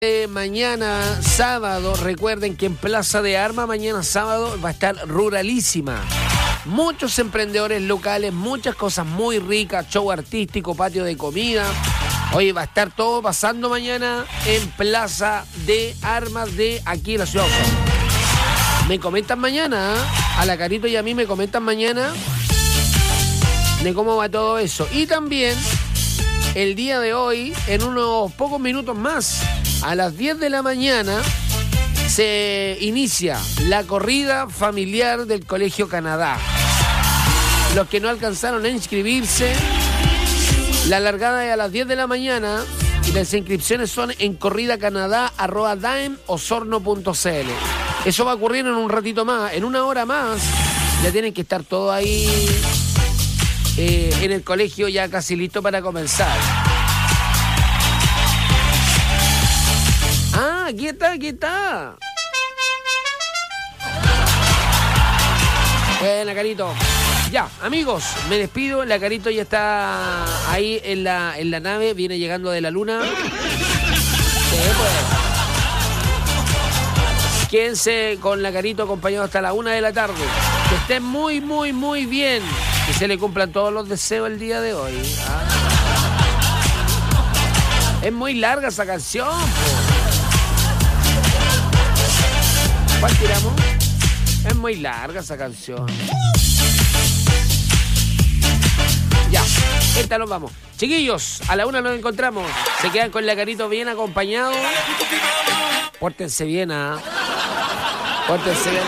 Mañana sábado, recuerden que en Plaza de Armas mañana sábado va a estar Ruralísima. Muchos emprendedores locales, muchas cosas muy ricas, show artístico, patio de comida. Hoy va a estar todo pasando mañana en Plaza de Armas de aquí en la ciudad de Osorno. Me comentan mañana, a la Carito y a mí me comentan mañana de cómo va todo eso. Y también el día de hoy, en unos pocos minutos más, a las 10 de la mañana, se inicia la corrida familiar del Colegio Canadá. Los que no alcanzaron a inscribirse, la largada es a las 10 de la mañana y las inscripciones son en corridacanadá@daemosorno.cl. Eso va a ocurrir en un ratito más, en una hora más. Ya tienen que estar todos ahí en el colegio, ya casi listo para comenzar. Ah, aquí está. Buena, Carito. Ya, amigos, me despido. La Carito ya está ahí en la nave, viene llegando de la luna. Sí, pues. Quédense con la Carito acompañado hasta la 1 de la tarde. Que estén muy, muy, muy bien. Que se le cumplan todos los deseos el día de hoy. ¿Ah? Es muy larga esa canción, po. ¿Cuál tiramos? Es muy larga esa canción. Ya, esta nos vamos. Chiquillos, a la 1 nos encontramos. Se quedan con la Carito bien acompañado. Pórtense bien, ¿ah? Pórtense bien.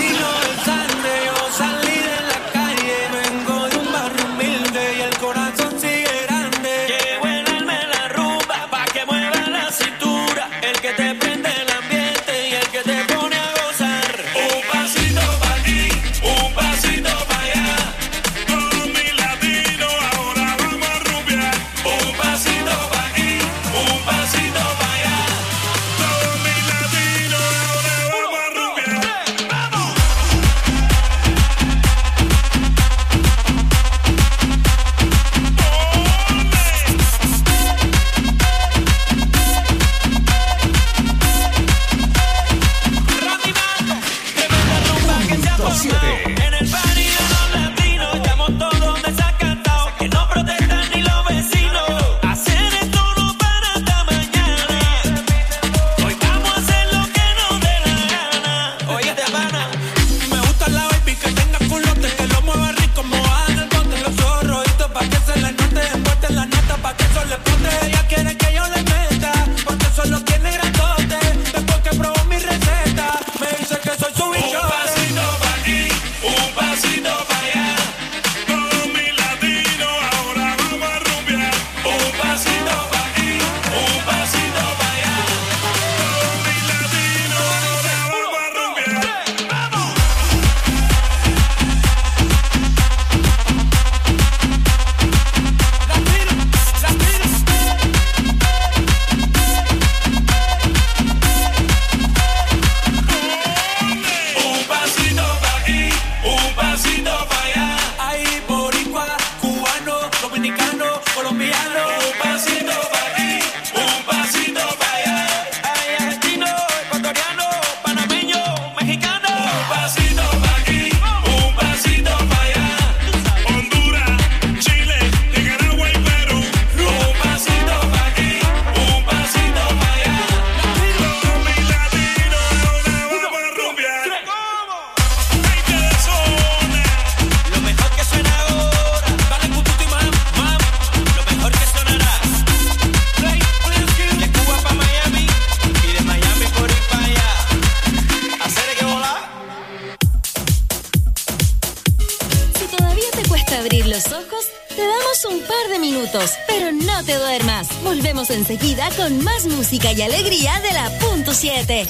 Enseguida con más música y alegría de la Punto 7.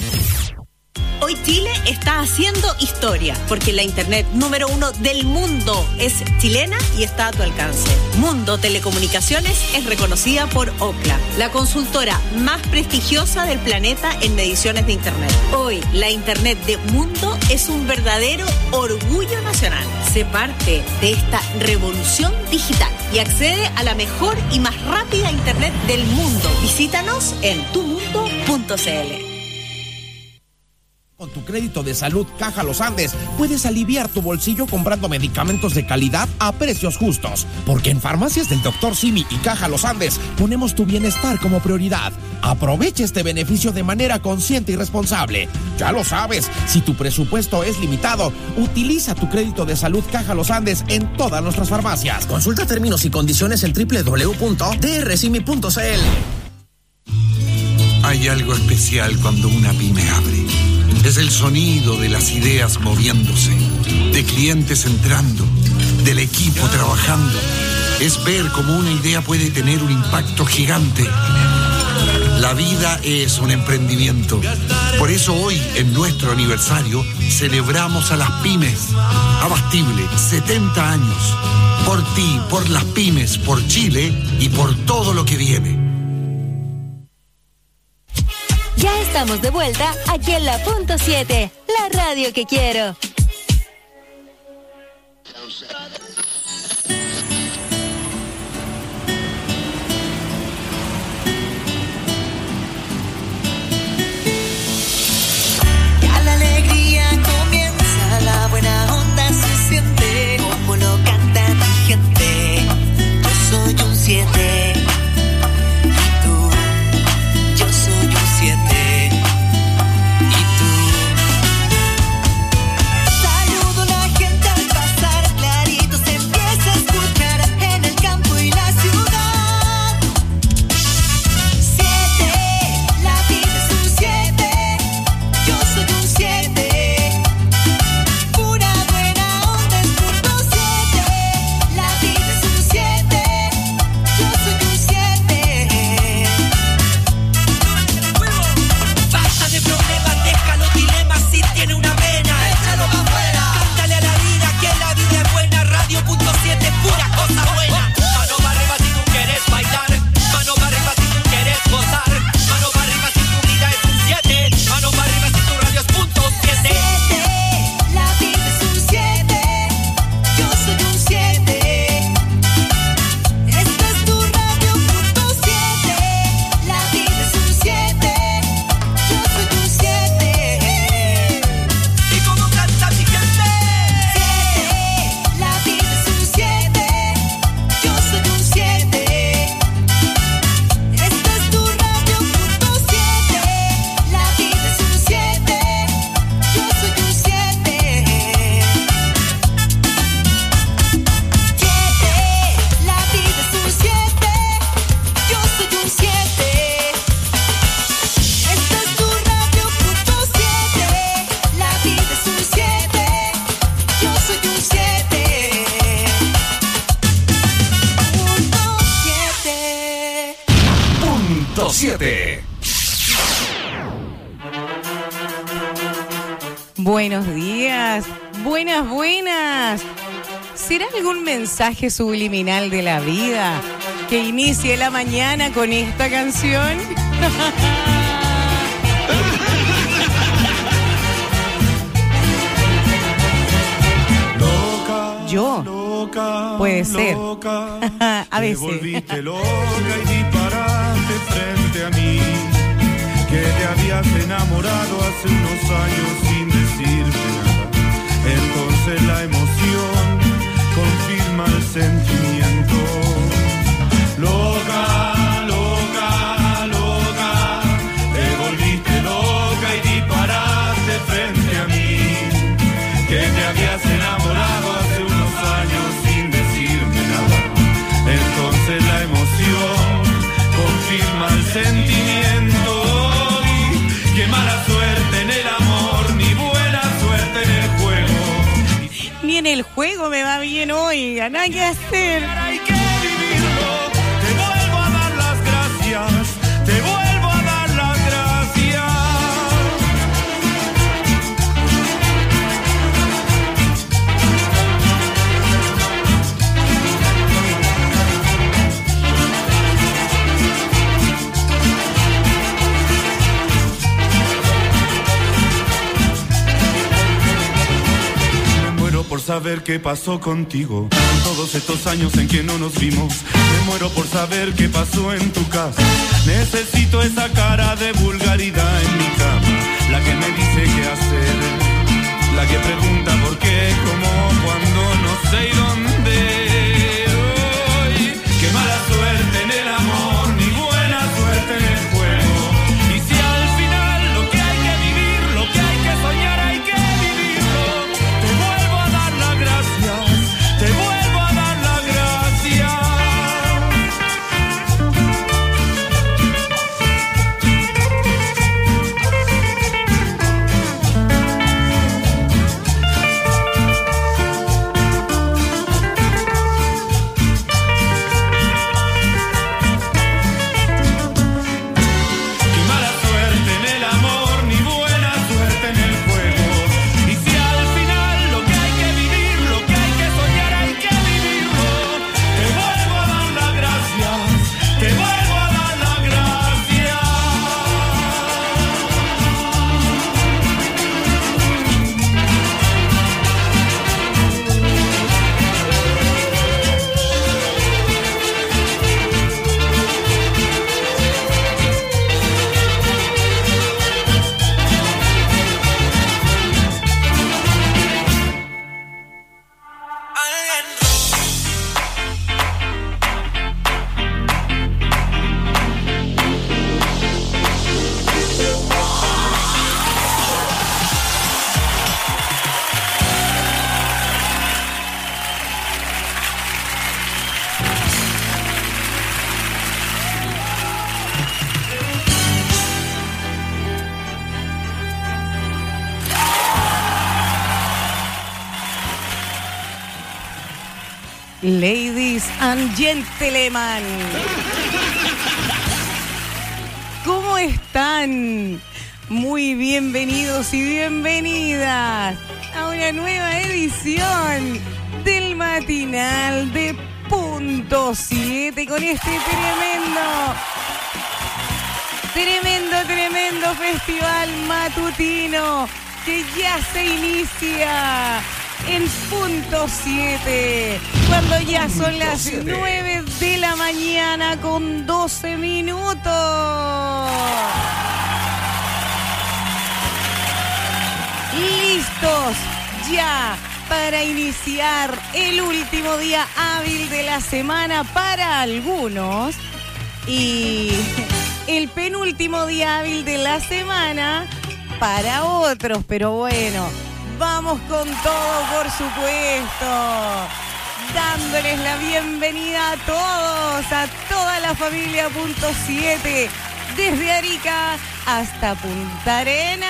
Hoy Chile está haciendo historia porque la internet número 1 del mundo es chilena y está a tu alcance. Mundo Telecomunicaciones es reconocida por Ookla, la consultora más prestigiosa del planeta en mediciones de internet. Hoy la internet de Mundo es un verdadero orgullo nacional. Sé parte de esta revolución digital y accede a la mejor y más rápida internet del mundo. Visítanos en tumundo.cl. Con tu crédito de salud Caja Los Andes puedes aliviar tu bolsillo comprando medicamentos de calidad a precios justos. Porque en Farmacias del Dr. Simi y Caja Los Andes ponemos tu bienestar como prioridad. Aprovecha este beneficio de manera consciente y responsable. Ya lo sabes, si tu presupuesto es limitado, utiliza tu crédito de salud Caja Los Andes en todas nuestras farmacias. Consulta términos y condiciones en www.drsimi.cl. Hay algo especial cuando una pyme abre. Es el sonido de las ideas moviéndose, de clientes entrando, del equipo trabajando. Es ver cómo una idea puede tener un impacto gigante. La vida es un emprendimiento. Por eso hoy, en nuestro aniversario, celebramos a las pymes. Abastible, 70 años. Por ti, por las pymes, por Chile y por todo lo que viene. Ya estamos de vuelta aquí en la Punto 7, la radio que quiero. Ya la alegría comienza, la buena onda se siente, como lo canta mi gente. Yo soy un 7. Buenos días, buenas. ¿Será algún mensaje subliminal de la vida que inicie la mañana con esta canción? Loca, puede ser. A veces. Te volviste loca y disparaste frente a mí. Que te habías enamorado hace unos años sin decirme nada. Entonces la emoción confirma el sentimiento. Loca, te volviste loca y disparaste frente a mí. Que te habías enamorado hace unos años sin decirme nada. Entonces la emoción confirma el sentimiento. Qué mala suerte en el amor, ni buena suerte en el juego. Ni en el juego me va bien hoy, nada que hacer. Hay que vivirlo. Te vuelvo a dar las gracias. Te vuelvo a dar las gracias. Por saber qué pasó contigo. Todos estos años en que no nos vimos, me muero por saber qué pasó en tu casa. Necesito esa cara de vulgaridad en mi cama, la que me dice qué hacer, la que pregunta por qué, cómo, cuándo, no sé y dónde. Hoy, qué mala suerte en el amor, ni buena suerte en el juego. Y si al final lo que hay que vivir, lo que hay que soñar, hay que vivirlo. Te vuelvo a dar las gracias, te vuelvo a dar las gracias. Ladies and gentlemen, ¿cómo están? Muy bienvenidos y bienvenidas a una nueva edición del matinal de Punto 7 con este tremendo festival matutino que ya se inicia en Punto 7, cuando ya son las 9 de la mañana con 12 minutos. Listos ya para iniciar el último día hábil de la semana para algunos y el penúltimo día hábil de la semana para otros, pero bueno, vamos con todo, por supuesto, dándoles la bienvenida a todos, a toda la familia Punto 7, desde Arica hasta Punta Arenas.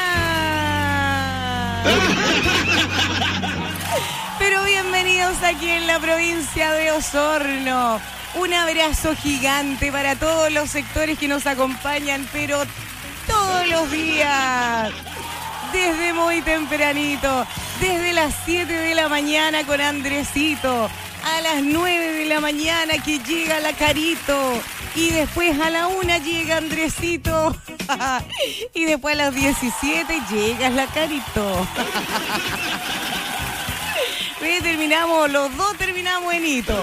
Pero bienvenidos aquí en la provincia de Osorno. Un abrazo gigante para todos los sectores que nos acompañan, pero todos los días. Desde muy tempranito, desde las 7 de la mañana con Andresito, a las 9 de la mañana que llega la Carito, y después a la 1 llega Andresito, y después a las 17 llega la Carito. Los dos terminamos en hito.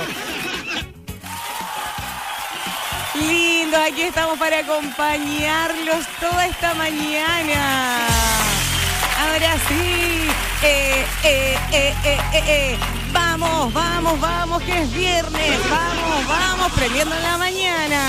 Lindo, aquí estamos para acompañarlos toda esta mañana. Ahora sí, vamos, que es viernes, vamos, prendiendo en la mañana.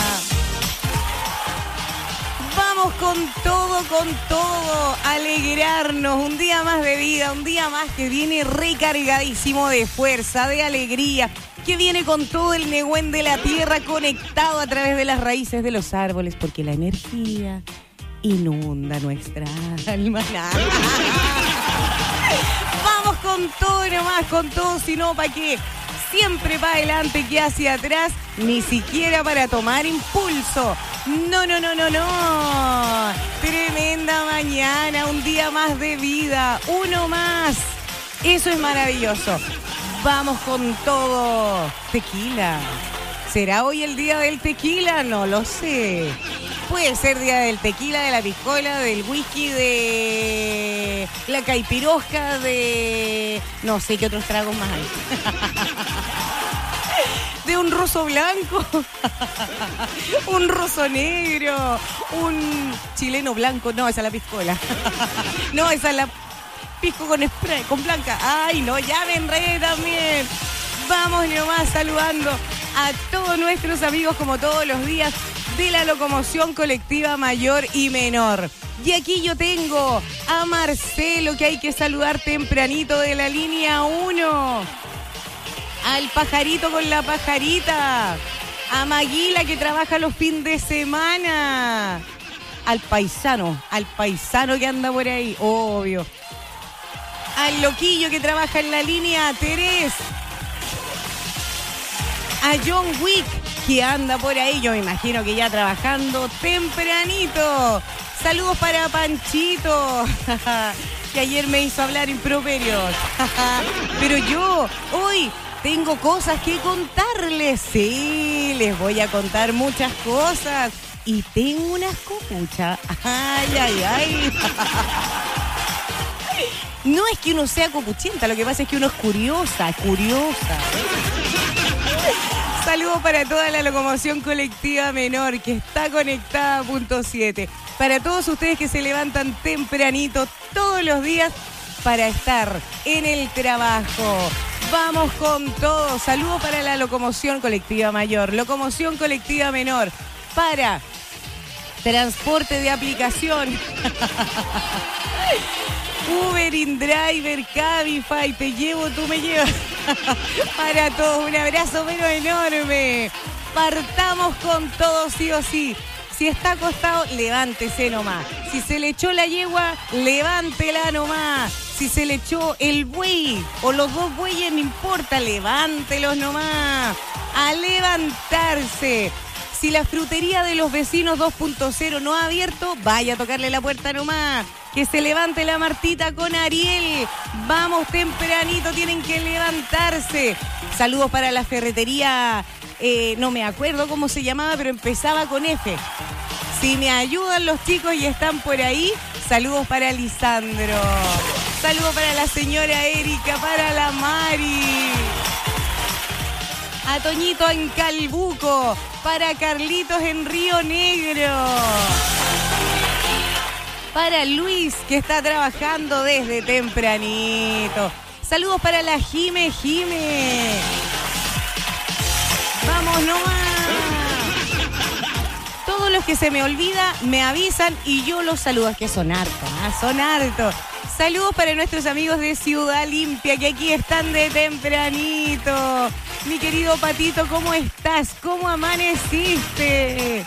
Vamos con todo, alegrarnos, un día más de vida, un día más que viene recargadísimo de fuerza, de alegría, que viene con todo el negüen de la tierra conectado a través de las raíces de los árboles, porque la energía inunda nuestra alma. Vamos con todo nomás, con todo, sino para qué. Siempre para adelante que hacia atrás, ni siquiera para tomar impulso. No. Tremenda mañana, un día más de vida, uno más. Eso es maravilloso. Vamos con todo. Tequila. ¿Será hoy el día del tequila? No lo sé. Puede ser día del tequila, de la piscola, del whisky, de la caipirosca, de... no sé qué otros tragos más hay. De un roso blanco, un roso negro, un chileno blanco. No, esa es la piscola. No, esa es la pisco con spray, con blanca. Ay, no, ya me enredé también. Vamos nomás saludando a todos nuestros amigos como todos los días de la locomoción colectiva mayor y menor. Y aquí yo tengo a Marcelo, que hay que saludar tempranito, de la línea 1. Al pajarito con la pajarita. A Maguila, que trabaja los fines de semana. Al paisano que anda por ahí, obvio. Al loquillo que trabaja en la línea 3. A John Wick, que anda por ahí, yo me imagino que ya trabajando tempranito. Saludos para Panchito, que ayer me hizo hablar improperios. Pero yo hoy tengo cosas que contarles. Sí, les voy a contar muchas cosas. Y tengo unas copuchas. Ay, ay, ay. No es que uno sea copuchenta, lo que pasa es que uno es curiosa. Saludos para toda la locomoción colectiva menor que está conectada a punto 7. Para todos ustedes que se levantan tempranito todos los días para estar en el trabajo. Vamos con todo. Saludos para la locomoción colectiva mayor, locomoción colectiva menor, para transporte de aplicación. Uber, InDriver, Cabify, te llevo, tú me llevas. Para todos, un abrazo pero enorme. Partamos con todo sí o sí. Si está acostado, levántese nomás. Si se le echó la yegua, levántela nomás. Si se le echó el buey o los dos bueyes, no importa, levántelos nomás. A levantarse. Si la frutería de los vecinos 2.0 no ha abierto, vaya a tocarle la puerta nomás. Que se levante la Martita con Ariel. Vamos tempranito, tienen que levantarse. Saludos para la ferretería, no me acuerdo cómo se llamaba, pero empezaba con F. Si me ayudan los chicos y están por ahí, saludos para Lisandro. Saludos para la señora Erika, para la Mari. A Toñito en Calbuco, para Carlitos en Río Negro. Para Luis, que está trabajando desde tempranito. Saludos para la Jime. Vamos nomás. Todos los que se me olvida me avisan y yo los saludo. Es que son hartos. Saludos para nuestros amigos de Ciudad Limpia, que aquí están de tempranito. Mi querido Patito, ¿cómo estás? ¿Cómo amaneciste?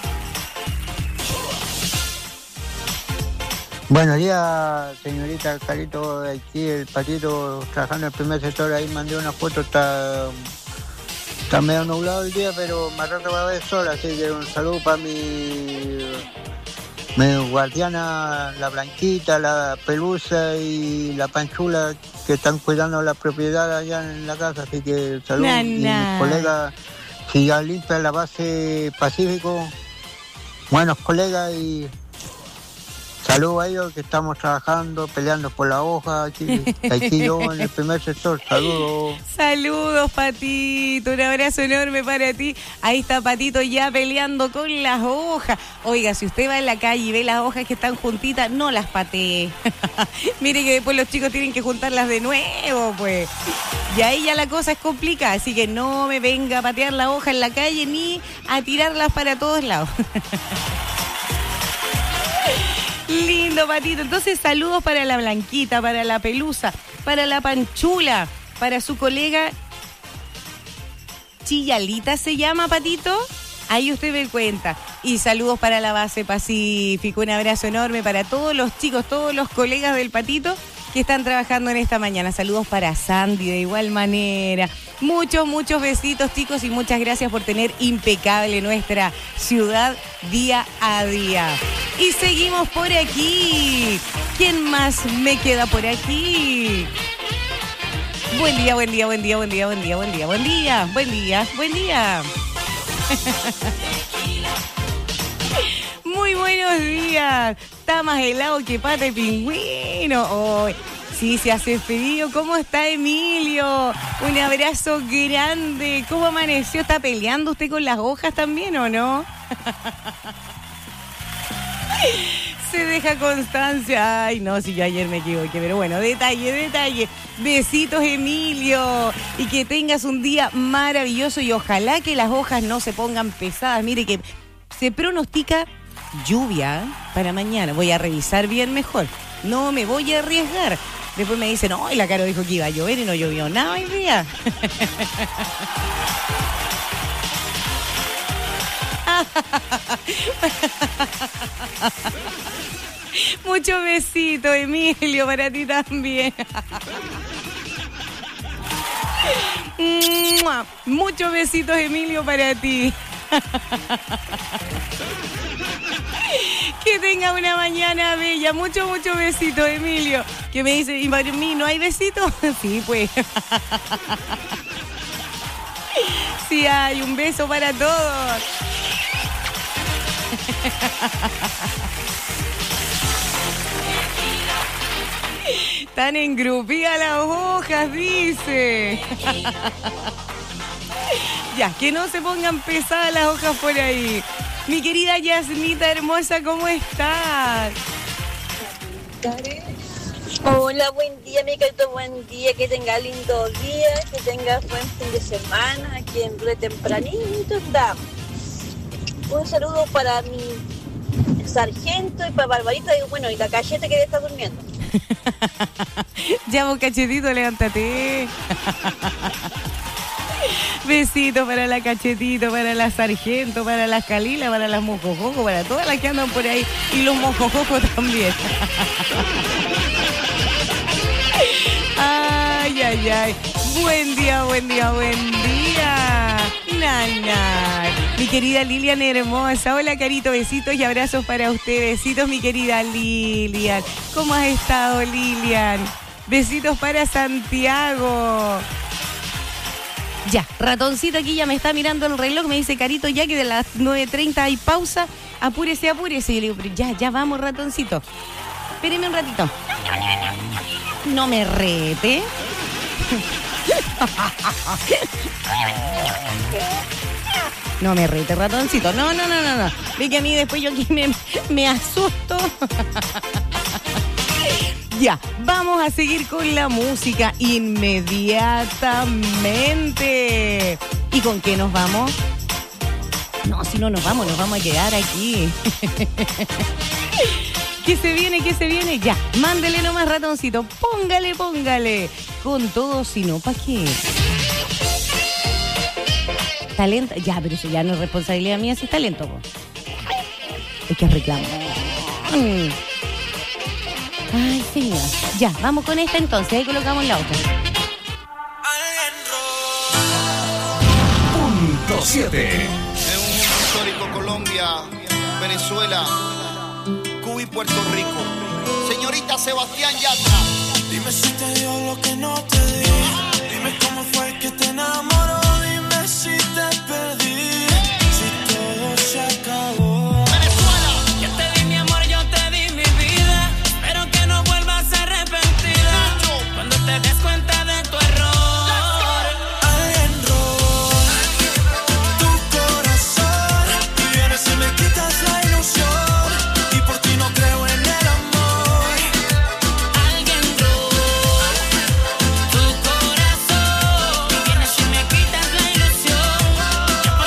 Buenos días, señorita Carito, de aquí el Patito trabajando en el primer sector. Ahí mandé una foto, está medio nublado el día, pero más rato va a haber sol, así que un saludo para mi guardiana, la Blanquita, la Pelusa y la Panchula, que están cuidando la propiedad allá en la casa, así que saludos. Y mis colegas, si ya limpia la base Pacífico, buenos colegas, y saludos a ellos que estamos trabajando, peleando por la hoja, aquí yo en el primer sector. Saludos. Saludos, Patito, un abrazo enorme para ti. Ahí está Patito ya peleando con las hojas. Oiga, si usted va en la calle y ve las hojas que están juntitas, no las patee. Mire que después los chicos tienen que juntarlas de nuevo, pues. Y ahí ya la cosa es complicada, así que no me venga a patear la hoja en la calle ni a tirarlas para todos lados. Lindo, Patito. Entonces, saludos para la Blanquita, para la Pelusa, para la Panchula, para su colega Chillalita, ¿se llama, Patito? Ahí usted me cuenta. Y saludos para la base Pacífico. Un abrazo enorme para todos los chicos, todos los colegas del Patito que están trabajando en esta mañana. Saludos para Sandy de igual manera. Muchos besitos, chicos, y muchas gracias por tener impecable nuestra ciudad día a día. Y seguimos por aquí. ¿Quién más me queda por aquí? Buen día. Buenos días. Está más helado que pata de pingüino. Oh, sí, se hace frío. ¿Cómo está Emilio? Un abrazo grande. ¿Cómo amaneció? ¿Está peleando usted con las hojas también o no? Se deja constancia. Ay, no, si yo ayer me equivoqué. Pero bueno, detalle. Besitos, Emilio. Y que tengas un día maravilloso. Y ojalá que las hojas no se pongan pesadas. Mire que se pronostica lluvia para mañana. Voy a revisar bien mejor. No me voy a arriesgar. Después me dicen, no, y la Caro dijo que iba a llover y no llovió nada hoy día. Muchos besitos, Emilio, para ti también. Muchos besitos, Emilio, para ti. Que tenga una mañana bella. Muchos besitos, Emilio. Que me dice, ¿y para mí no hay besitos? Sí, pues. Sí hay, un beso para todos. Están engrupidas las hojas, dice. Ya, que no se pongan pesadas las hojas por ahí. Mi querida Yasmita hermosa, ¿cómo estás? Hola, buen día, mi carito, buen día, que tenga lindo día, que tenga buen fin de semana, aquí en re tempranito estamos. Un saludo para mi sargento y para Barbarita y bueno, y la Cachete que está durmiendo. Ya vos, Cachetito, levántate. Besitos para la Cachetito, para la Sargento, para las Calila, para las Mojojojo, para todas las que andan por ahí y los Mojojojo también. Ay. Buen día. Nana. Mi querida Lilian hermosa. Hola, Carito, besitos y abrazos para usted. Besitos, mi querida Lilian. ¿Cómo has estado, Lilian? Besitos para Santiago. Ya, ratoncito aquí ya me está mirando el reloj. Me dice, Carito, ya que de las 9:30 hay pausa. Apúrese. Y yo le digo, pero ya vamos, ratoncito. Espéreme un ratito. No me rete. No me rete, ratoncito. No. Ve que a mí después yo aquí me asusto. Ya, vamos a seguir con la música inmediatamente. ¿Y con qué nos vamos? No, si no nos vamos a quedar aquí. ¿Qué se viene? Ya, mándele nomás, ratoncito. Póngale. Con todo, si no, ¿para qué? Talento. Ya, pero eso ya no es responsabilidad mía, si es talento, po. Es que reclamo. Ay, señor. Ya, vamos con esta entonces. Ahí colocamos la otra. Punto 7. En un histórico Colombia, Venezuela, Cuba y Puerto Rico. Señorita Sebastián Yatra. Dime si te dio lo que no te di. Dime cómo fue que te enamoró. Dime si te perdí. Si todo se acabó. Venezuela. Yo te di mi amor, yo te di mi vida. Espero que no vuelvas arrepentida. Cuando te des cuenta de tu error. Alguien robó tu corazón. Y vienes y me quitas la ilusión. Y por ti no creo en el amor. Alguien robó tu corazón. Y vienes y me quitas la ilusión.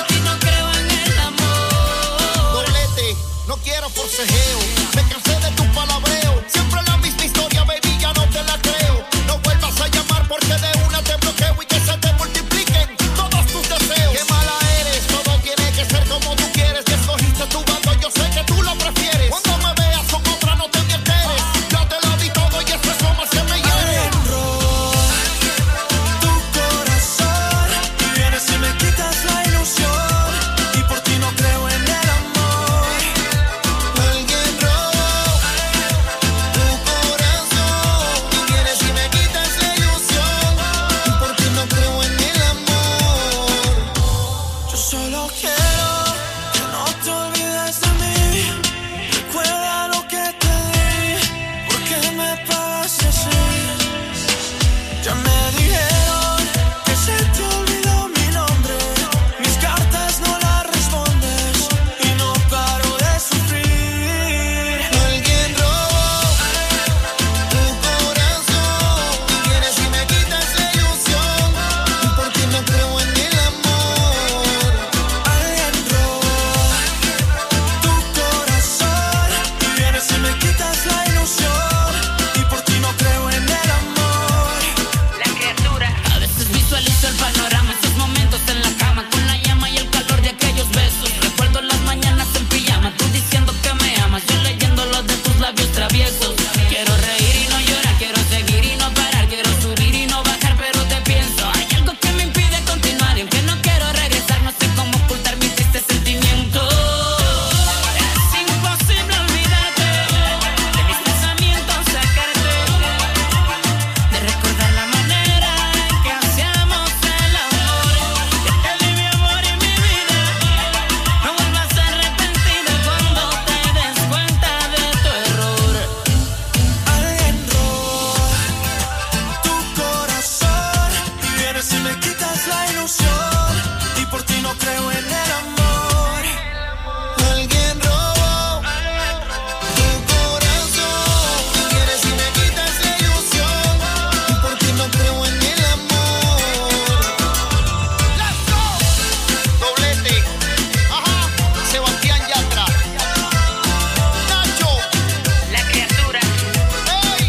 traviesos. Quiero reír y no llorar, quiero seguir y no parar, quiero subir y no bajar, pero te pienso. Hay algo que me impide continuar y aunque no quiero regresar, no sé cómo ocultar mi triste sentimiento. Es imposible olvidarte de mis pensamientos, sacarte de recordar la manera en que hacíamos el amor. Que te di mi amor y mi vida, no vuelvas arrepentida cuando te des cuenta de tu error. Alguien robó tu corazón y vienes y me quitas la ilusión y por ti no creo en el amor. Alguien robó tu corazón y vienes y me quitas la ilusión y por ti no creo en el amor. Let's go. Doblete. Ajá. Sebastián Yatra. Nacho. La criatura. Hey.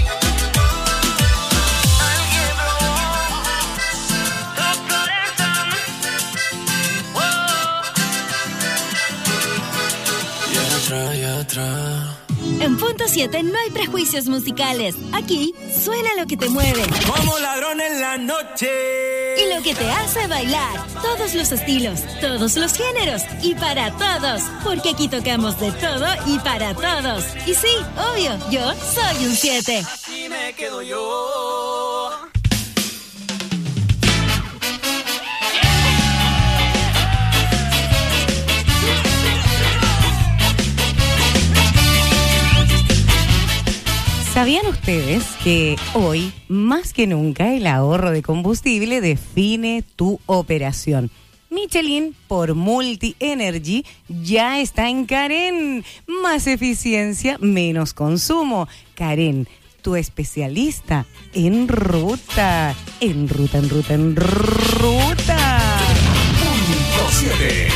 Alguien robó Tu corazón. y atrás. En Punto 7 no hay prejuicios musicales. Aquí suena lo que te mueve Como ladrón en la noche. y lo que te hace bailar. Todos los estilos, todos los géneros y para todos. Porque aquí tocamos de todo y para todos. Y sí, obvio, yo soy un 7. Aquí me quedo yo. ¿Sabían ustedes que hoy, más que nunca, el ahorro de combustible define tu operación? Michelin por Multi Energy ya está en Karen. Más eficiencia, menos consumo. Karen, tu especialista en ruta. En ruta, en ruta, en ruta. Punto 7.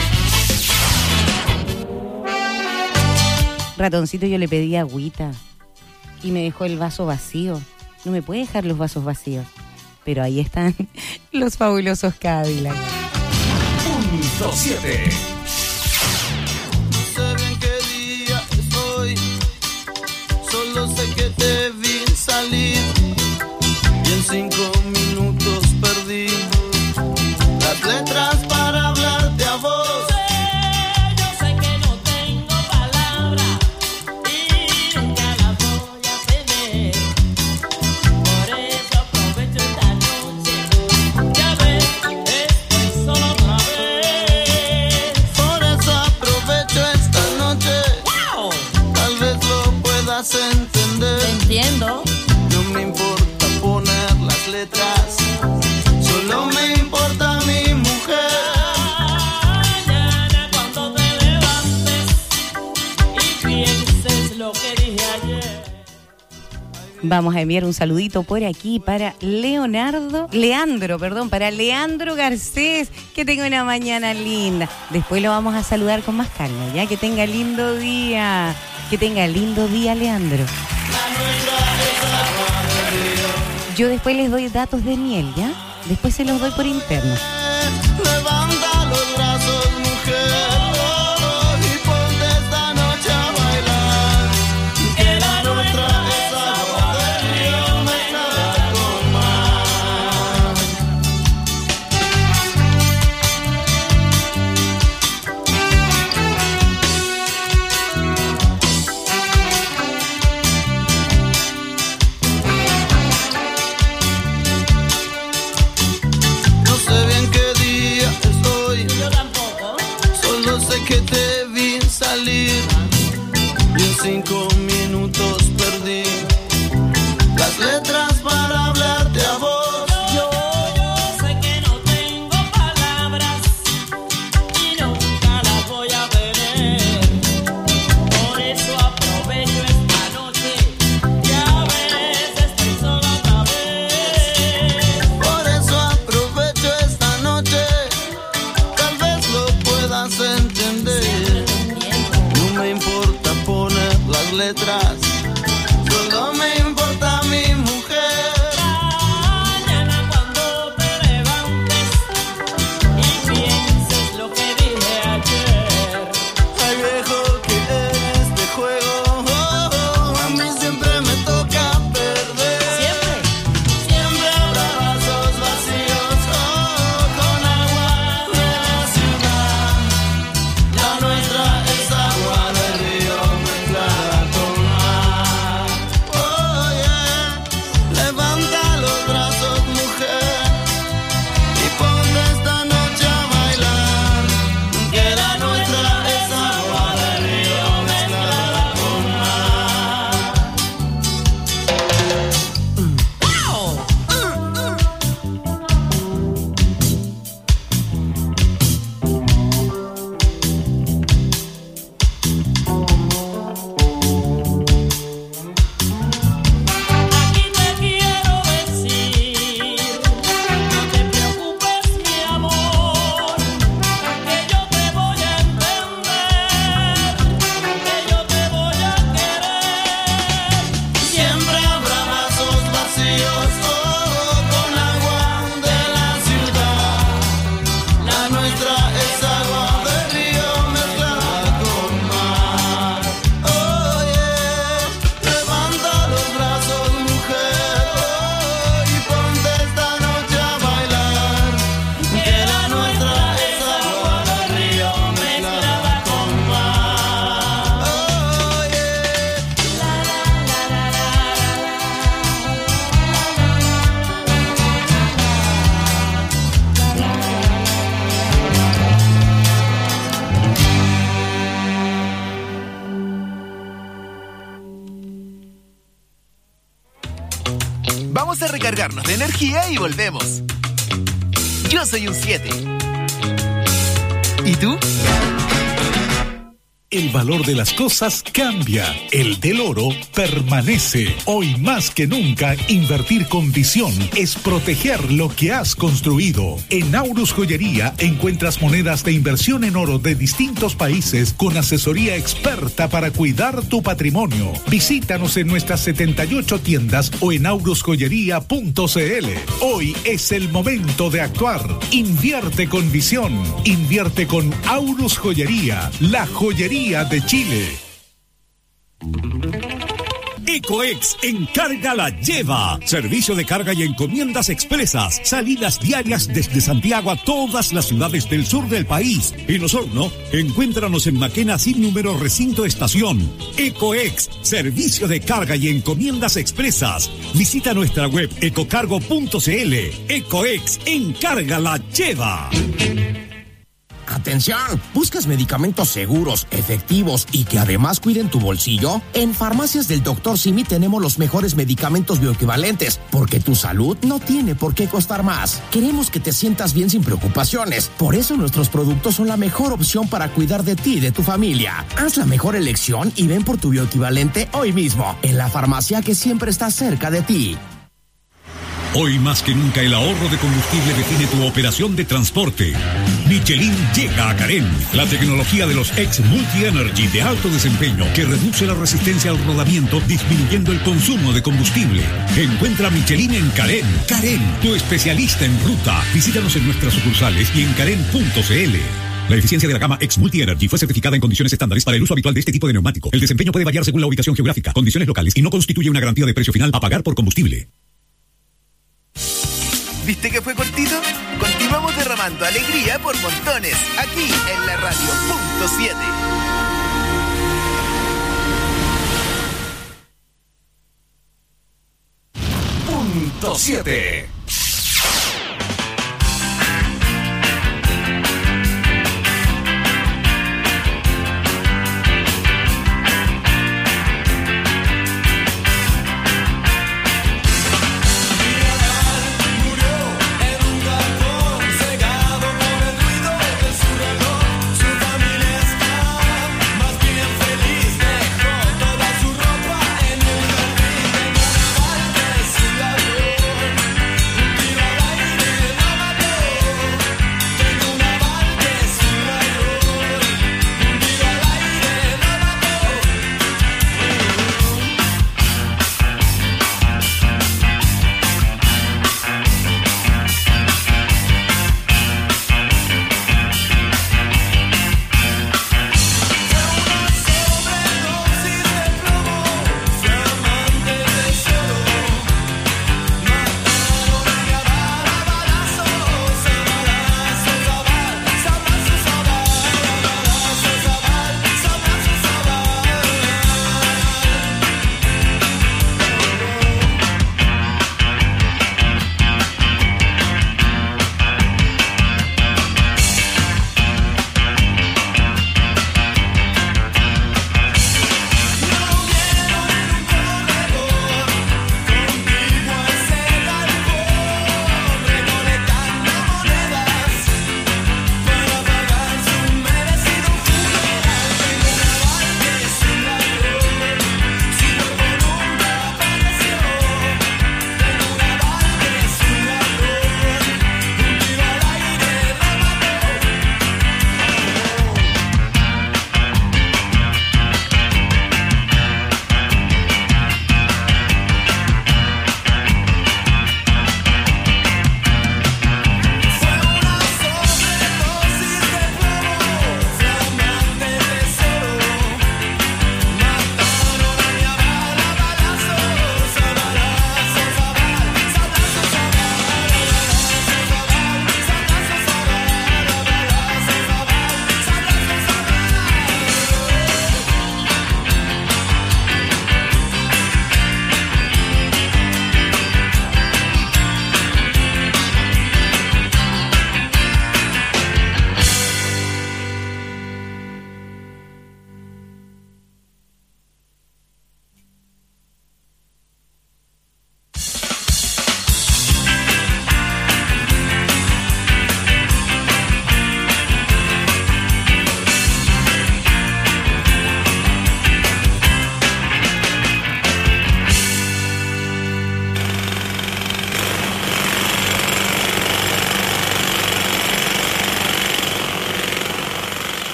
Ratoncito, yo le pedí agüita y me dejó el vaso vacío. No me puede dejar los vasos vacíos. Pero ahí están los fabulosos Cadillac. Punto 7. No sé bien qué día es hoy, solo sé que te vi salir y en 5 minutos perdí las letras para hablarte a vos. Yo sé que no tengo palabras y nunca las voy a tener. Por eso aprovecho esta noche. Ya ves, estoy solo otra vez. Por eso aprovecho esta noche. ¡Wow! Tal vez lo puedas entender. Te entiendo. No me importa poner las letras, solo me importa mi mujer. Mañana cuando te levantes y pienses lo que dije ayer. Vamos a enviar un saludito por aquí para Leandro Garcés, que tenga una mañana linda. Después lo vamos a saludar con más calma, ya que tenga lindo día. Que tenga lindo día, Leandro. Yo después les doy datos de miel, ¿ya? Después se los doy por interno. Levanta los brazos, mujer, y ponte esta noche a bailar. Que la nuestra es agua del río, no hay nada con mar. No sé bien qué Vamos a recargarnos de energía y volvemos. Yo soy un 7. ¿Y tú? El valor de las cosas cambia. El del oro permanece. Hoy más que nunca, invertir con visión es proteger lo que has construido. En Aurus Joyería encuentras monedas de inversión en oro de distintos países con asesoría experta para cuidar tu patrimonio. Visítanos en nuestras 78 tiendas o en aurusjoyería.cl. Hoy es el momento de actuar. Invierte con visión. Invierte con Aurus Joyería, la joyería de Chile. Ecoex Encarga la Lleva. Servicio de carga y encomiendas expresas. Salidas diarias desde Santiago a todas las ciudades del sur del país. En Osorno, encuéntranos en Maquena sin número recinto estación. Ecoex, servicio de carga y encomiendas expresas. Visita nuestra web ecocargo.cl. Ecoex Encarga la Lleva. ¡Atención! ¿Buscas medicamentos seguros, efectivos y que además cuiden tu bolsillo? En Farmacias del Dr. Simi tenemos los mejores medicamentos bioequivalentes, porque tu salud no tiene por qué costar más. Queremos que te sientas bien sin preocupaciones. Por eso nuestros productos son la mejor opción para cuidar de ti y de tu familia. Haz la mejor elección y ven por tu bioequivalente hoy mismo, en la farmacia que siempre está cerca de ti. Hoy más que nunca el ahorro de combustible define tu operación de transporte. Michelin llega a Carén. La tecnología de los X Multi Energy de alto desempeño que reduce la resistencia al rodamiento disminuyendo el consumo de combustible. Encuentra Michelin en Carén. Carén, tu especialista en ruta. Visítanos en nuestras sucursales y en carén.cl. La eficiencia de la gama X Multi Energy fue certificada en condiciones estándares para el uso habitual de este tipo de neumático. El desempeño puede variar según la ubicación geográfica, condiciones locales y no constituye una garantía de precio final a pagar por combustible. ¿Viste que fue cortito? Continuamos derramando alegría por montones, aquí en la radio Punto 7. Punto 7.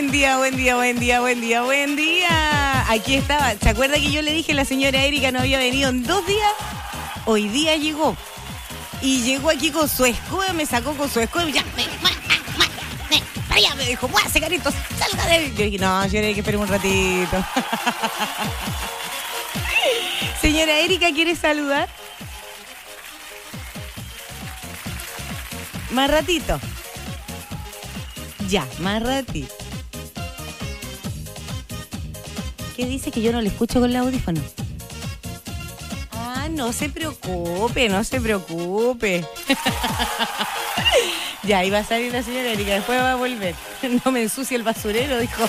Buen día, buen día, buen día, buen día, buen día. Aquí estaba. ¿Se acuerda que yo le dije a la señora Erika no había venido en 2 días? Hoy día llegó. Y llegó aquí con su escoba, me sacó con su escoba y ya para allá, me dijo, ¡muévase, carito! ¡Salga de él! Yo dije, no, señora Erika, espere un ratito. Señora Erika, ¿quiere saludar? Más ratito. Ya, más ratito. ¿Qué dice que yo no le escucho con el audífono? Ah, no se preocupe, no se preocupe. Ya, iba a salir la señora Erika, después va a volver. No me ensucie el basurero, dijo.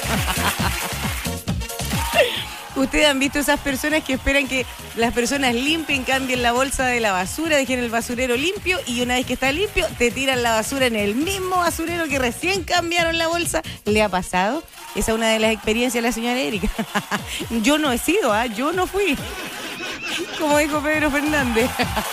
Ustedes han visto esas personas que esperan que las personas limpien, cambien la bolsa de la basura, dejen el basurero limpio y una vez que está limpio, te tiran la basura en el mismo basurero que recién cambiaron la bolsa. ¿Le ha pasado? Esa es una de las experiencias de la señora Erika. Yo no he sido, yo no fui. Como dijo Pedro Fernández.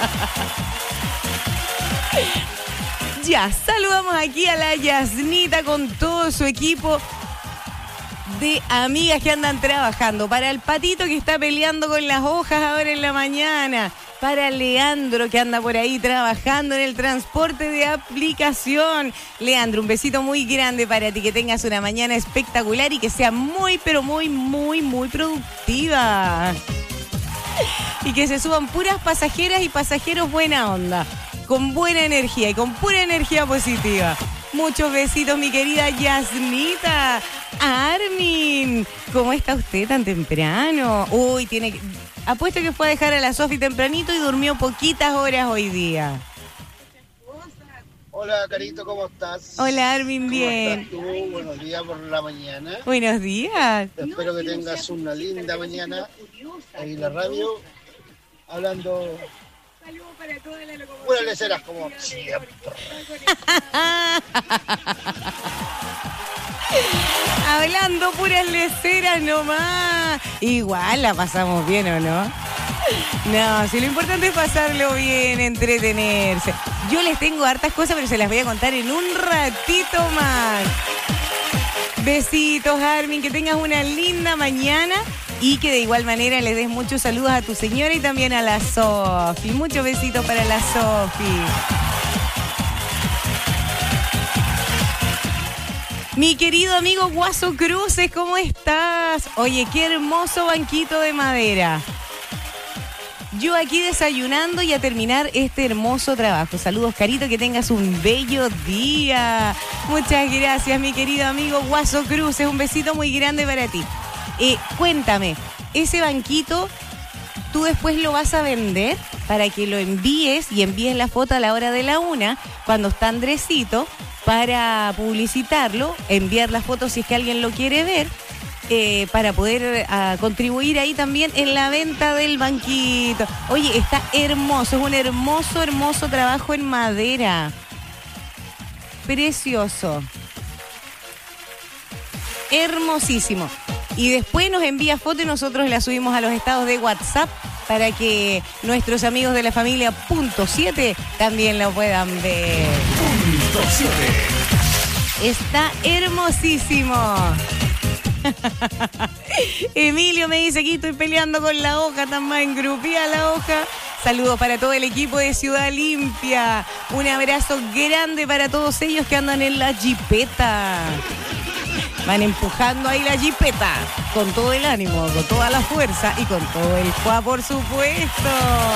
Ya, saludamos aquí a la Yasnita con todo su equipo de amigas que andan trabajando. Para el Patito que está peleando con las hojas ahora en la mañana. Para Leandro que anda por ahí trabajando en el transporte de aplicación. Leandro, un besito muy grande para ti. Que tengas una mañana espectacular y que sea muy, pero muy, muy, muy productiva. Y que se suban puras pasajeras y pasajeros buena onda. Con buena energía y con pura energía positiva. Muchos besitos, mi querida Yasnita. Armin, ¿cómo está usted tan temprano? Uy, apuesto que fue a dejar a la Sofi tempranito y durmió poquitas horas hoy día. Hola, Carito, ¿cómo estás? Hola, Armin, bien. ¿Cómo estás tú? Buenos días por la mañana. Buenos días. Espero que tengas una linda mañana ahí en la radio, hablando puras leceras como siempre. Hablando puras leceras nomás. Igual la pasamos bien, ¿o no? No, si lo importante es pasarlo bien, entretenerse. Yo les tengo hartas cosas, pero se las voy a contar en un ratito más. Besitos, Armin, que tengas una linda mañana y que de igual manera les des muchos saludos a tu señora y también a la Sofi. Muchos besitos para la Sofi. Mi querido amigo Guaso Cruces, ¿cómo estás? Oye, qué hermoso banquito de madera. Yo aquí desayunando y a terminar este hermoso trabajo. Saludos, Carito, que tengas un bello día. Muchas gracias, mi querido amigo Guaso Cruces. Un besito muy grande para ti. Cuéntame, ese banquito, ¿tú después lo vas a vender para que lo envíes y envíes la foto a la hora de la 1, cuando está Andresito, para publicitarlo, enviar la foto si es que alguien lo quiere ver, para poder contribuir ahí también en la venta del banquito? Oye, está hermoso, es un hermoso, hermoso trabajo en madera. Precioso. Hermosísimo. Y después nos envía foto y nosotros la subimos a los estados de WhatsApp para que nuestros amigos de la familia Punto 7 también lo puedan ver. Punto 7. Está hermosísimo. Emilio me dice, aquí estoy peleando con la hoja, tan más engrupida la hoja. Saludos para todo el equipo de Ciudad Limpia. Un abrazo grande para todos ellos que andan en la jipeta. Van empujando ahí la jipeta con todo el ánimo, con toda la fuerza y con todo el juá, por supuesto.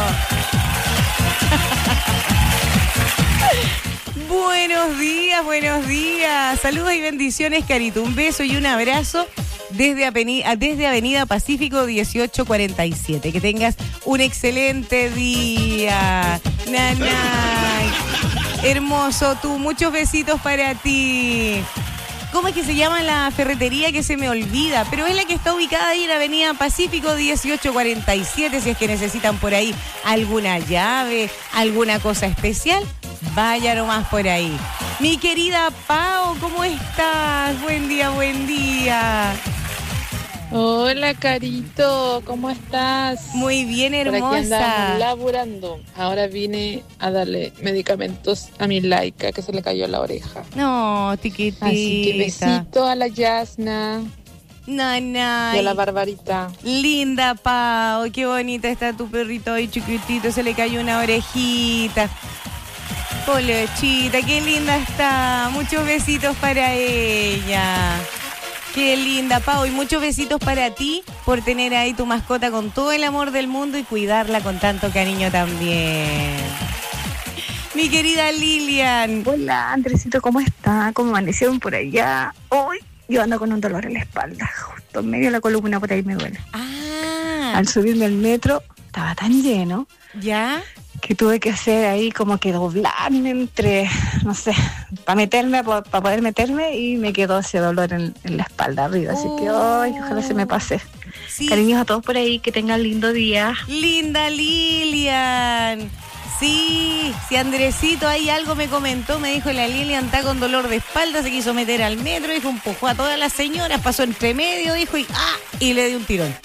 Buenos días, buenos días. Saludos y bendiciones, Carito. Un beso y un abrazo desde Avenida Pacífico 1847. Que tengas un excelente día. Nanay. Hermoso tú. Muchos besitos para ti. ¿Cómo es que se llama la ferretería que se me olvida? Pero es la que está ubicada ahí en Avenida Pacífico 1847. Si es que necesitan por ahí alguna llave, alguna cosa especial, vaya nomás por ahí. Mi querida Pao, ¿cómo estás? Buen día, buen día. Hola, Carito, ¿cómo estás? Muy bien, Por aquí andamos hermosa. laburando. Ahora vine a darle medicamentos a mi laica que se le cayó la oreja. No, tiquitita. Así que besito a la Yasna Nanay. y a la Barbarita. Linda, Pau, qué bonita está tu perrito ahí chiquitito, se le cayó una orejita. Polochita, qué linda está. Muchos besitos para ella. Qué linda, Pau, y muchos besitos para ti por tener ahí tu mascota con todo el amor del mundo y cuidarla con tanto cariño también. Mi querida Lilian. Hola, Andresito, ¿cómo está? ¿Cómo amanecieron por allá? Hoy yo ando con un dolor en la espalda, justo en medio de la columna, por ahí me duele. Al subirme al metro, estaba tan lleno. ¿Ya? Que tuve que hacer ahí como que doblarme entre, no sé, para poder meterme, y me quedó ese dolor en la espalda arriba. Así que, ay, ojalá se me pase. Sí. Cariños a todos por ahí, que tengan lindo día. Linda Lilian. Sí, Andresito ahí algo me comentó, me dijo la Lilian está con dolor de espalda, se quiso meter al metro, dijo, empujó a todas las señoras, pasó entre medio, dijo, y le dio un tirón.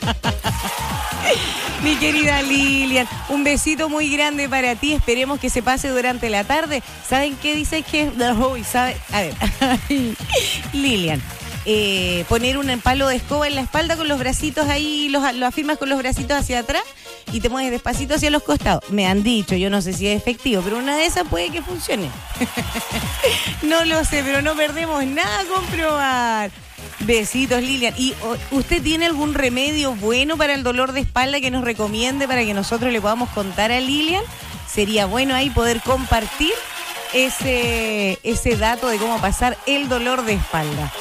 Mi querida Lilian, un besito muy grande para ti, esperemos que se pase durante la tarde. ¿Saben qué dice que? A ver, Lilian, poner un palo de escoba en la espalda con los bracitos ahí, lo afirmas con los bracitos hacia atrás y te mueves despacito hacia los costados. Me han dicho, yo no sé si es efectivo, pero una de esas puede que funcione. No lo sé, pero no perdemos nada a comprobar. Besitos, Lilian. ¿Y usted tiene algún remedio bueno para el dolor de espalda que nos recomiende para que nosotros le podamos contar a Lilian? Sería bueno ahí poder compartir ese dato de cómo pasar el dolor de espalda.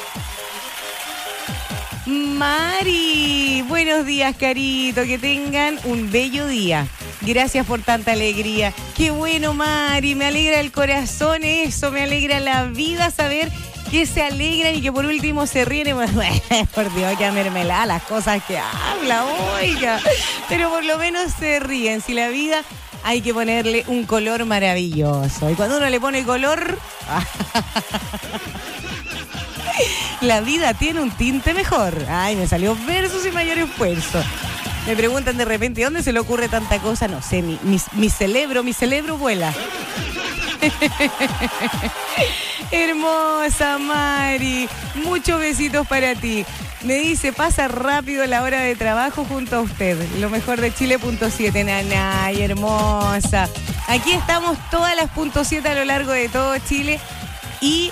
Mari, buenos días, Carito, que tengan un bello día. Gracias por tanta alegría. Qué bueno, Mari, me alegra el corazón eso, me alegra la vida saber que se alegran y que por último se ríen. Por Dios, que mermelada las cosas que habla, oiga. Pero por lo menos se ríen. Si la vida hay que ponerle un color maravilloso. Y cuando uno le pone color, la vida tiene un tinte mejor. Ay, me salió verso sin mayor esfuerzo. Me preguntan de repente, ¿dónde se le ocurre tanta cosa? No sé, mi cerebro vuela. Hermosa Mari, muchos besitos para ti. Me dice, pasa rápido la hora de trabajo junto a usted. Lo mejor de Chile.7, nanay, hermosa. Aquí estamos todas las .7 a lo largo de todo Chile. Y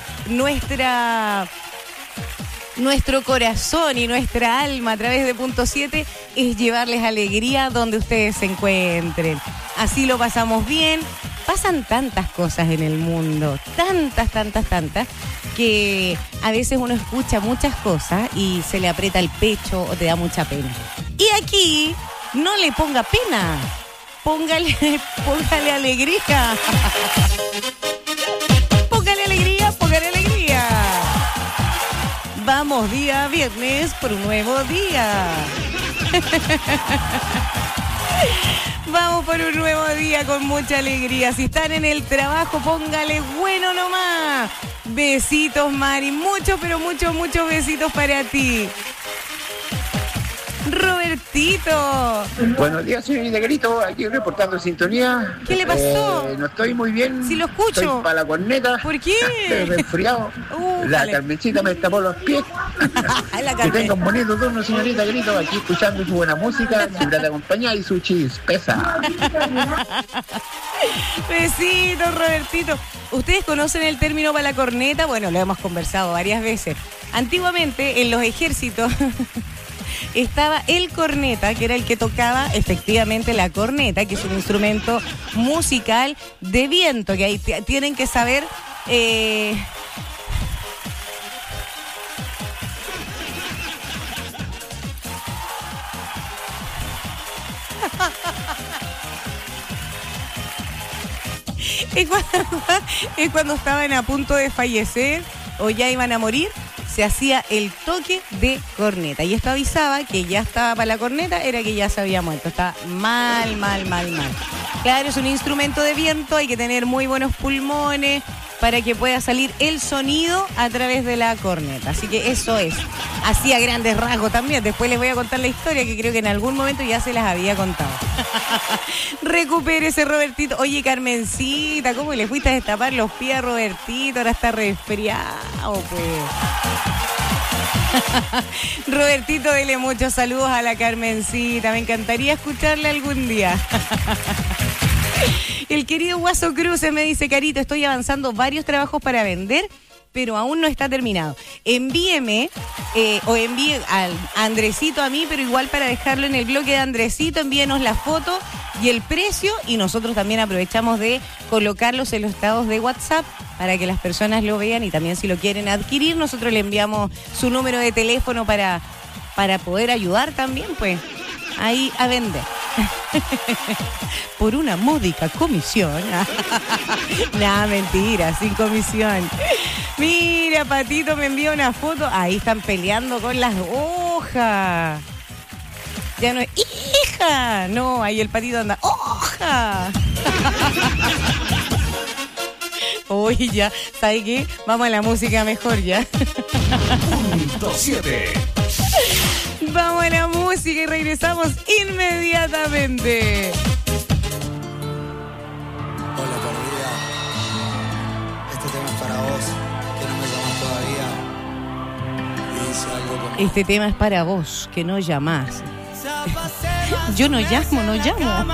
nuestro corazón y nuestra alma a través de .7 es llevarles alegría donde ustedes se encuentren. Así lo pasamos bien. Pasan tantas cosas en el mundo, tantas, que a veces uno escucha muchas cosas y se le aprieta el pecho o te da mucha pena. Y aquí no le ponga pena, póngale alegría. Póngale alegría. Vamos día viernes por un nuevo día. Vamos por un nuevo día con mucha alegría. Si están en el trabajo, póngale bueno nomás. Besitos, Mari. Muchos, pero muchos besitos para ti. Robertito. Buenos días, señorita Grito, aquí reportando sintonía. ¿Qué le pasó? No estoy muy bien. Sí, lo escucho. Estoy para la corneta. ¿Por qué? Estoy resfriado. La Carmencita me tapó los pies. Que tenga un bonito turno, señorita Grito, aquí escuchando su buena música, su grata compañía y su chispeza. Besitos, Robertito. ¿Ustedes conocen el término para la corneta? Bueno, lo hemos conversado varias veces. Antiguamente, en los ejércitos estaba el corneta, que era el que tocaba efectivamente la corneta, que es un instrumento musical de viento, que ahí tienen que saber... Es cuando estaban a punto de fallecer o ya iban a morir, se hacía el toque de corneta. Y esto avisaba que ya estaba para la corneta, era que ya se había muerto. Estaba mal. Claro, es un instrumento de viento, hay que tener muy buenos pulmones para que pueda salir el sonido a través de la corneta. Así que eso es. Así a grandes rasgos también. Después les voy a contar la historia que creo que en algún momento ya se las había contado. Recupérese, Robertito. Oye, Carmencita, ¿cómo le fuiste a destapar los pies a Robertito? Ahora está resfriado, pues. Robertito, dele muchos saludos a la Carmencita. Me encantaría escucharle algún día. El querido Guaso Cruces me dice: Carito, estoy avanzando varios trabajos para vender, pero aún no está terminado. Envíeme o envíe al Andresito a mí, pero igual para dejarlo en el bloque de Andresito, envíenos la foto y el precio, y nosotros también aprovechamos de colocarlos en los estados de WhatsApp para que las personas lo vean, y también si lo quieren adquirir, nosotros le enviamos su número de teléfono para poder ayudar también, pues, ahí a vender. Por una módica comisión. Nada, mentira, sin comisión. Mira, Patito me envía una foto. Ahí están peleando con las hojas. Ya no es hija. No, ahí el Patito anda. ¡Hoja! Oye, ya, ¿sabes qué? Vamos a la música mejor ya. Punto 7. Vamos a la música y regresamos inmediatamente. Hola, perdida. Este tema es para vos, que no me llamas todavía. Y dice algo como... Este tema es para vos, que no llamás. Yo no llamo, no llamo.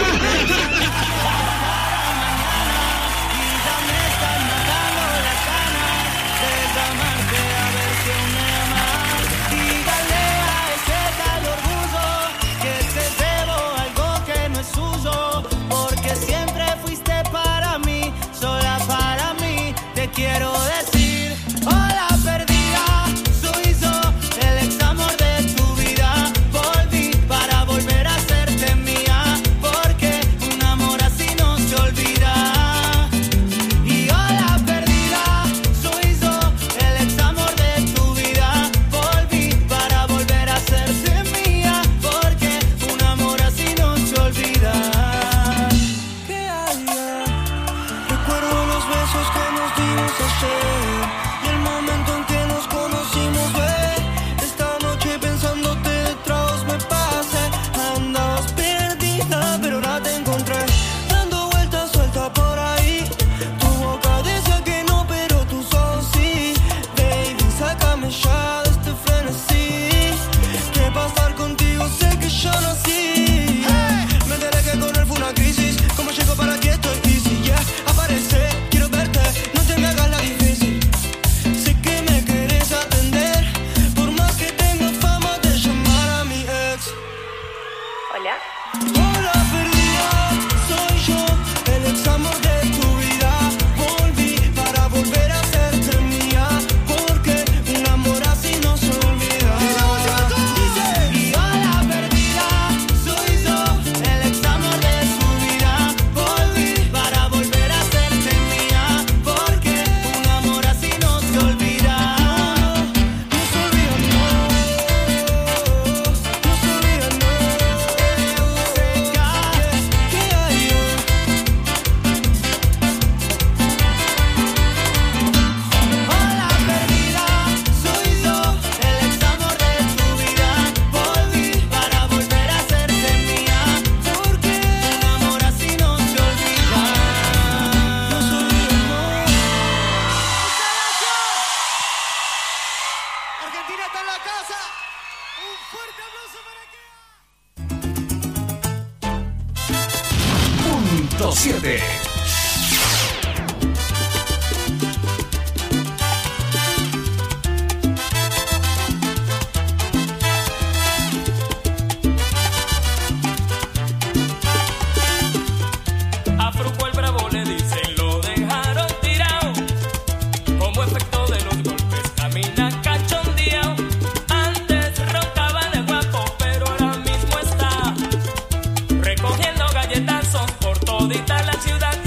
Quiero decir, hola perdida, soy yo, el ex amor de tu vida. Volví para volver a hacerte mía, porque un amor así no se olvida. Y hola perdida, soy yo, el ex amor de tu vida. Volví para volver a hacerte mía, porque un amor así no se olvida. ¿Qué hay? Recuerdo los besos que nos dimos y el momento en que nos conocimos, esta noche pensándote detrás me pasé. Andabas perdida, pero ahora te encontré, dando vueltas suelta por ahí. Tu boca decía que no, pero tus ojos sí. Baby, sácame ya de este frenesí, que para estar contigo sé que yo nací. Me enteré que con él fue una crisis, como llego para aquí estoy easy, yeah. Aparece, quiero verte, no te me hagas la difícil. Sé que me querés atender, por más que tenga fama de llamar a mi ex. Hola. Hola perdida, soy yo, el ex amor de tu vida. Volví para volver a hacerte mía, porque un amor así no se olvida. Y hola perdida, soy yo, el ex amor de tu vida. Volví para volver a hacerte mía, porque un amor así no se olvida. No se olvida, no. No se olvida, no. ¿Qué hay? Hola perdida, soy yo, el ex amor de tu vida. Volví para volver a hacerte mía, porque un amor así no se olvida. No se olvida, no. Argentina está en la casa. Un fuerte aplauso para que... Punto 7. A Fruco el Bravo le dicen, lo dejaron tirado. Como efecto de los golpes, camina cachondeado. Antes roncaba de guapo, pero ahora mismo está recogiendo galletazos por todita la ciudad.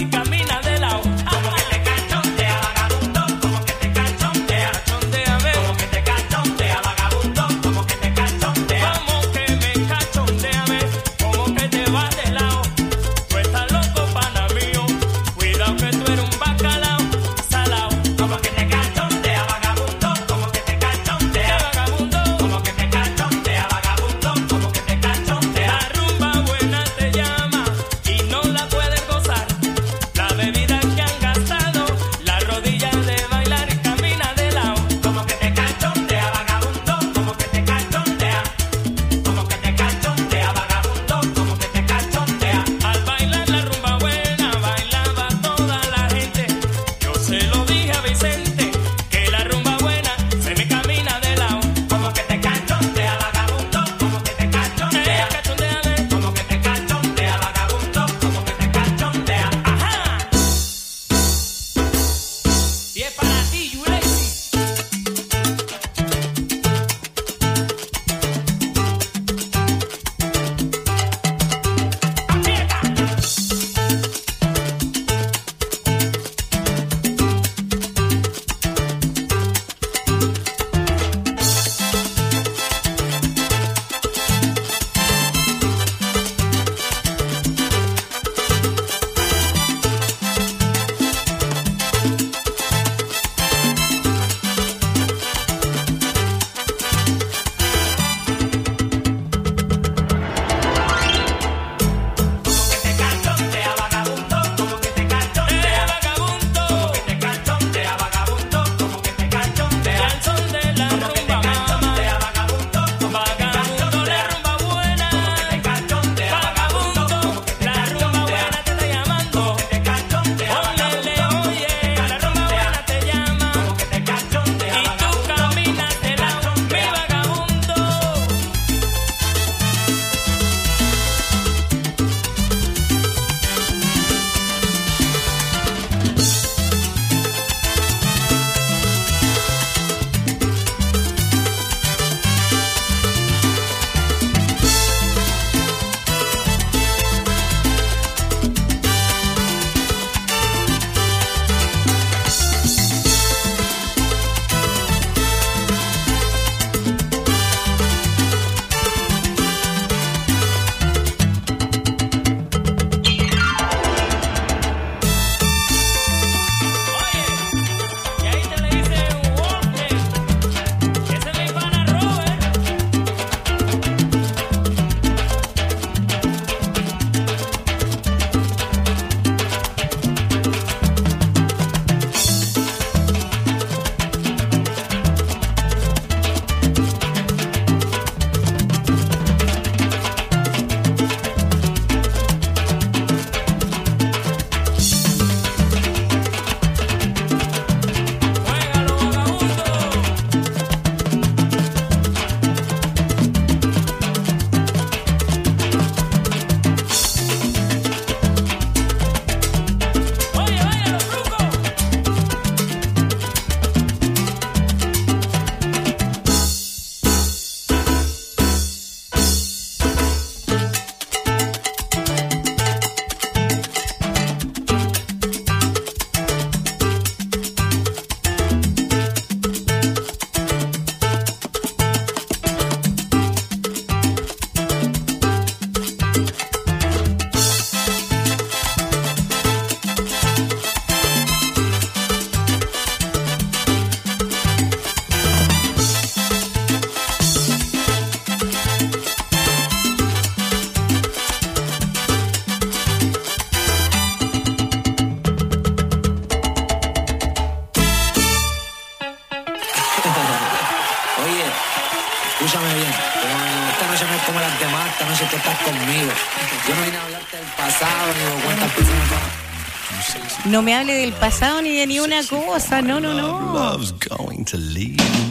si tú estás conmigo. Yo no vine a hablarte del pasado ni de cuántas personas. No me hable del pasado ni de ni una cosa. No. Love's going to leave me.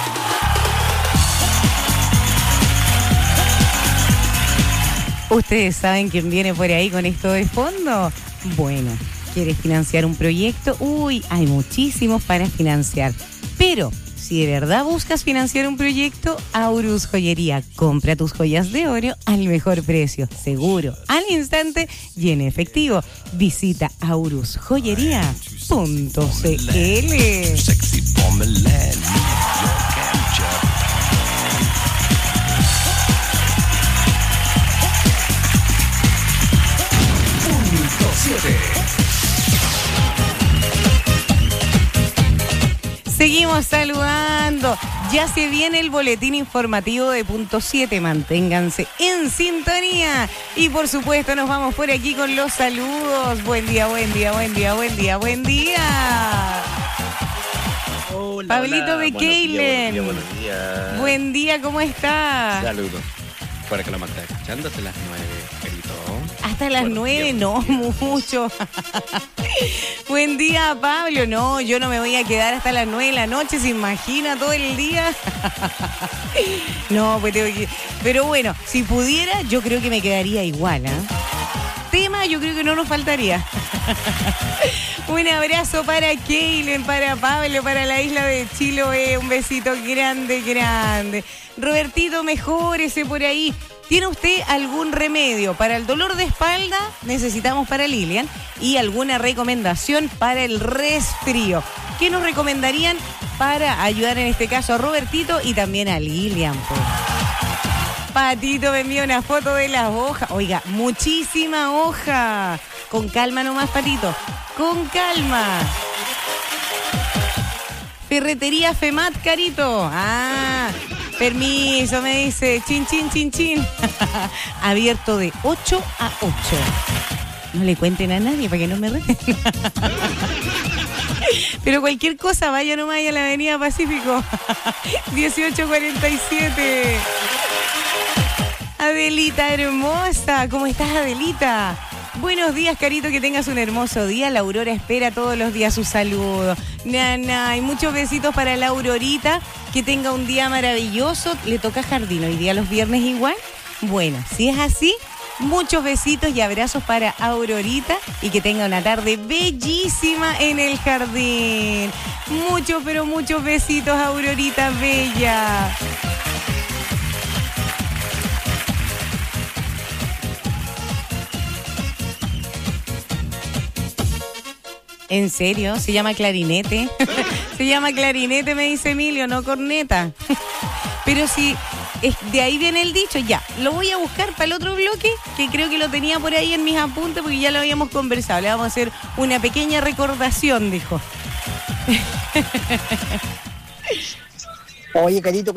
¿Ustedes saben quién viene por ahí con esto de fondo? Bueno, ¿quieres financiar un proyecto? Uy, hay muchísimos para financiar. Pero si de verdad buscas financiar un proyecto, Aurus Joyería. Compra tus joyas de oro al mejor precio, seguro, al instante y en efectivo. Visita aurusjoyería.cl. Sexy for Milan, New York and Japan. Seguimos saludando. Ya se viene el boletín informativo de Punto 7. Manténganse en sintonía. Y por supuesto nos vamos por aquí con los saludos. Buen día. Hola, Pablito hola. de Keilen. Buenos días. Buen día, ¿cómo está? Saludos. Para que lo mantenga escuchando hasta las 9, querido. Hasta las 9, no, mucho. Buen día, Pablo. No, yo no me voy a quedar hasta las 9 de la noche, ¿se imagina todo el día? No, pues tengo que... Pero bueno, si pudiera, yo creo que me quedaría igual, ¿eh? Tema, yo creo que no nos faltaría. Un abrazo para Keilen, para Pablo, para la isla de Chiloé. Un besito grande. Robertito, mejórese por ahí. ¿Tiene usted algún remedio para el dolor de espalda? Necesitamos para Lilian. Y alguna recomendación para el resfrío. ¿Qué nos recomendarían para ayudar en este caso a Robertito y también a Lilian? Pues? Patito me envió una foto de las hojas. Oiga, muchísima hoja. Con calma nomás, Patito. Con calma. Ferretería Femat, Carito. Permiso, me dice. Chin. Abierto de 8 a 8. No le cuenten a nadie para que no me reten. Pero cualquier cosa, vaya nomás a la Avenida Pacífico. 1847. Adelita hermosa. ¿Cómo estás, Adelita? Buenos días, Carito, que tengas un hermoso día. La Aurora espera todos los días su saludo. Y muchos besitos para la Aurorita. Que tenga un día maravilloso. Le toca jardín hoy día, los viernes igual. Bueno, si es así, muchos besitos y abrazos para Aurorita. Y que tenga una tarde bellísima en el jardín. Muchos, pero muchos besitos, Aurorita bella. ¿En serio? ¿Se llama clarinete? Se llama clarinete, me dice Emilio, no corneta. Pero si de ahí viene el dicho, ya, lo voy a buscar para el otro bloque, que creo que lo tenía por ahí en mis apuntes porque ya lo habíamos conversado. Le vamos a hacer una pequeña recordación, dijo. Oye, Carito,